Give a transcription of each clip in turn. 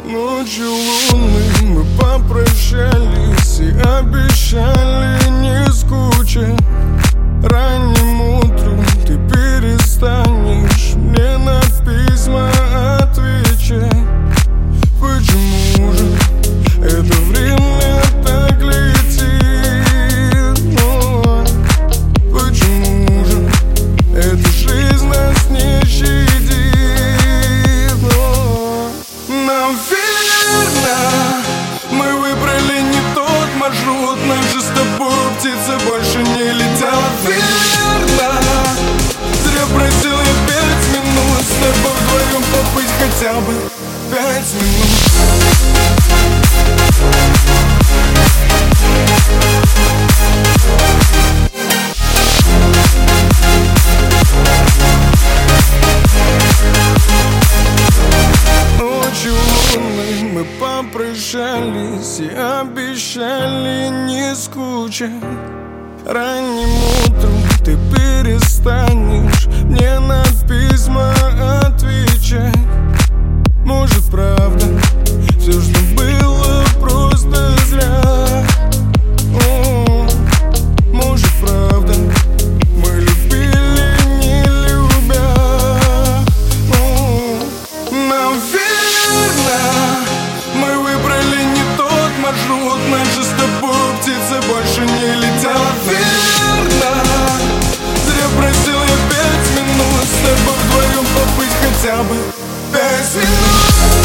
Ночью лунной мы попрощались и обещали не скучать. Ранним утром ты перестанешь мне на письма отвечать. Почему же это время так летит? Почему же эта жизнь нас не щадит? Наверно, мы выбрали не тот маршрут. Наши с тобой птицы больше не летят. Верно, зря просил я 5 минут с тобой вдвоем побыть хотя бы 5 минут. Ночью лунной мы попрощались и обещали не скучать. Ранним утром ты перестанешь мне на письма отвечать. Может, правда, все, что было, просто зря. Может, правда, мы любили, не любя. Наверно, мы выбрали не тот маршрут. Наши с тобой птицы больше не летят. Верно, зря просил я 5 минут с тобой вдвоем побыть хотя бы 5 минут.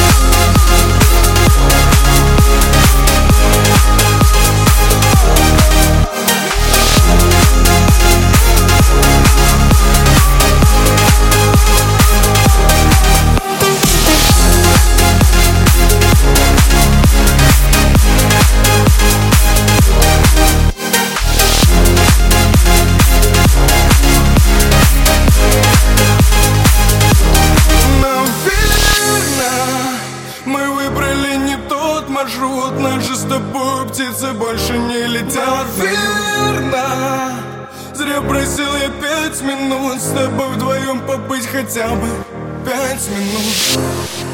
Маршрут, наши с тобой птицы больше не летят. Верно, зря просил я 5 минут с тобой вдвоем побыть хотя бы 5 минут.